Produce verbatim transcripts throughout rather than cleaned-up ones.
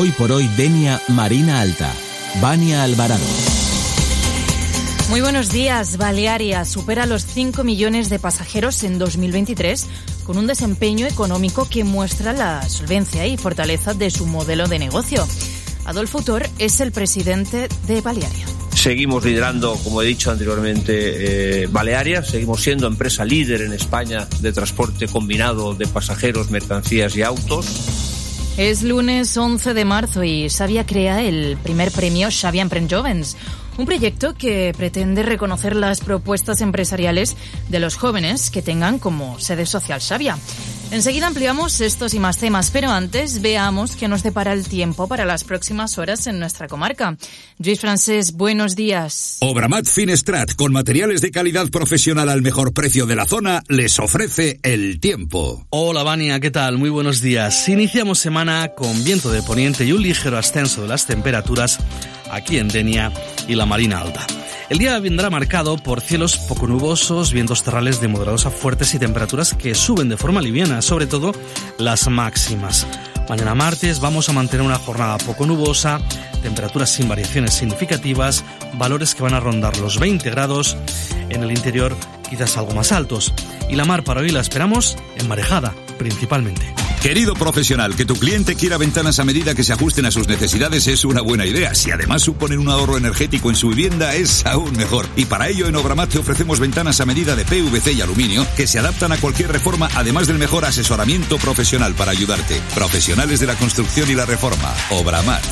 Hoy por hoy Denia Marina Alta. Vania Alvarado. Muy buenos días. Balearia supera los cinco millones de pasajeros en dos mil veintitrés con un desempeño económico que muestra la solvencia y fortaleza de su modelo de negocio. Adolfo Utor es el presidente de Balearia. Seguimos liderando, como he dicho anteriormente, eh, Balearia. Seguimos siendo empresa líder en España de transporte combinado de pasajeros, mercancías y autos. Es lunes once de marzo y Xavia crea el primer premio Xavia Emprèn Jóvens, un proyecto que pretende reconocer las propuestas empresariales de los jóvenes que tengan como sede social Xavia. Enseguida ampliamos estos y más temas, pero antes veamos qué nos depara el tiempo para las próximas horas en nuestra comarca. Lluís Francés, buenos días. Obramat Finestrat, con materiales de calidad profesional al mejor precio de la zona, les ofrece el tiempo. Hola Vania, ¿qué tal? Muy buenos días. Iniciamos semana con viento de poniente y un ligero ascenso de las temperaturas aquí en Denia y la Marina Alta. El día vendrá marcado por cielos poco nubosos, vientos terrales de moderados a fuertes y temperaturas que suben de forma liviana, sobre todo las máximas. Mañana martes vamos a mantener una jornada poco nubosa, temperaturas sin variaciones significativas, valores que van a rondar los veinte grados, en el interior quizás algo más altos. Y la mar para hoy la esperamos enmarejada, principalmente. Querido profesional, que tu cliente quiera ventanas a medida que se ajusten a sus necesidades es una buena idea. Si además suponen un ahorro energético en su vivienda, es aún mejor. Y para ello en Obramat te ofrecemos ventanas a medida de P V C y aluminio que se adaptan a cualquier reforma, además del mejor asesoramiento profesional para ayudarte. Profesionales de la construcción y la reforma. Obramat.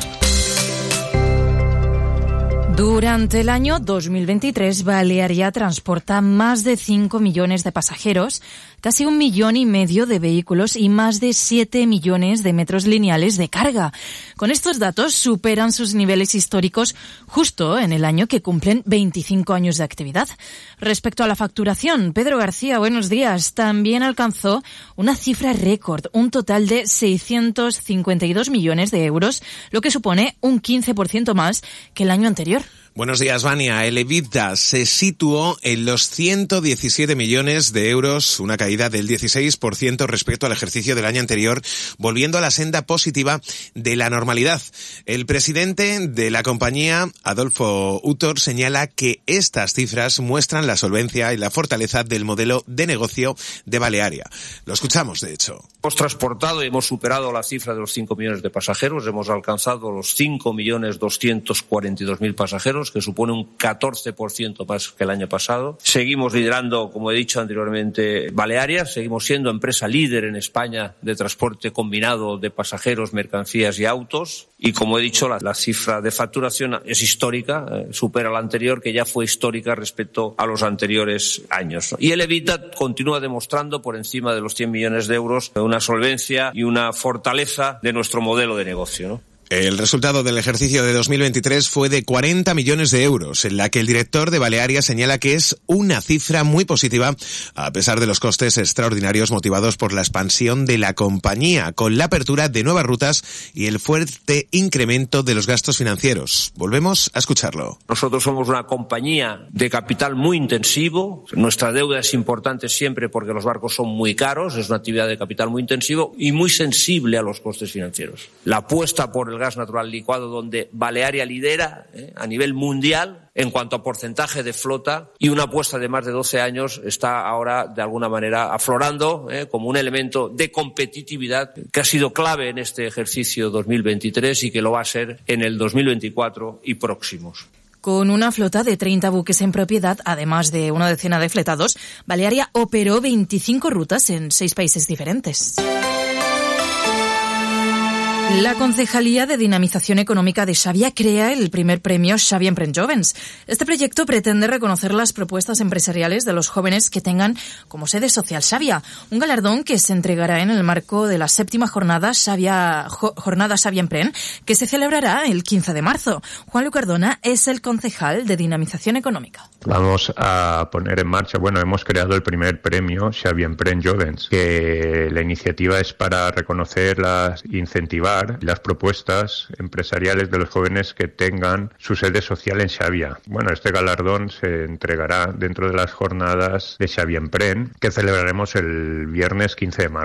Durante el año dos mil veintitrés, Balearia transporta más de cinco millones de pasajeros, casi un millón y medio de vehículos y más de siete millones de metros lineales de carga. Con estos datos superan sus niveles históricos justo en el año que cumplen veinticinco años de actividad. Respecto a la facturación, Pedro García, buenos días, también alcanzó una cifra récord, un total de seiscientos cincuenta y dos millones de euros, lo que supone un quince por ciento más que el año anterior. Buenos días, Vania. El EBITDA se situó en los ciento diecisiete millones de euros, una caída del dieciséis por ciento respecto al ejercicio del año anterior, volviendo a la senda positiva de la normalidad. El presidente de la compañía, Adolfo Utor, señala que estas cifras muestran la solvencia y la fortaleza del modelo de negocio de Balearia. Lo escuchamos, de hecho. Hemos transportado y hemos superado la cifra de los cinco millones de pasajeros. Hemos alcanzado los cinco millones doscientos cuarenta y dos mil pasajeros, que supone un catorce por ciento más que el año pasado. Seguimos liderando, como he dicho anteriormente, Balearia. Seguimos siendo empresa líder en España de transporte combinado de pasajeros, mercancías y autos. Y como he dicho, la, la cifra de facturación es histórica, eh, supera la anterior, que ya fue histórica respecto a los anteriores años. Y el EBITDA continúa demostrando por encima de los cien millones de euros una solvencia y una fortaleza de nuestro modelo de negocio, ¿no? El resultado del ejercicio de dos mil veintitrés fue de cuarenta millones de euros, en la que el director de Balearia señala que es una cifra muy positiva, a pesar de los costes extraordinarios motivados por la expansión de la compañía, con la apertura de nuevas rutas y el fuerte incremento de los gastos financieros. Volvemos a escucharlo. Nosotros somos una compañía de capital muy intensivo. Nuestra deuda es importante siempre porque los barcos son muy caros. Es una actividad de capital muy intensivo y muy sensible a los costes financieros. La apuesta por el gas natural licuado, donde Balearia lidera eh, a nivel mundial en cuanto a porcentaje de flota, y una apuesta de más de doce años está ahora de alguna manera aflorando eh, como un elemento de competitividad que ha sido clave en este ejercicio dos mil veintitrés y que lo va a ser en el dos mil veinticuatro y próximos. Con una flota de treinta buques en propiedad, además de una decena de fletados, Balearia operó veinticinco rutas en seis países diferentes. La Concejalía de Dinamización Económica de Xavia crea el primer premio Xavia Emprèn Jóvens. Este proyecto pretende reconocer las propuestas empresariales de los jóvenes que tengan como sede social Xavia, un galardón que se entregará en el marco de la séptima jornada Xavia, jo, jornada Xavia Emprèn, que se celebrará el quince de marzo. Juan Luc Cardona es el concejal de Dinamización Económica. Vamos a poner en marcha, bueno, hemos creado el primer premio Xavia Emprèn Jóvens, que la iniciativa es para reconocer, las, incentivar las propuestas empresariales de los jóvenes que tengan su sede social en Xavia. Bueno, este galardón se entregará dentro de las jornadas de Xavia Emprèn, que celebraremos el viernes quince de marzo.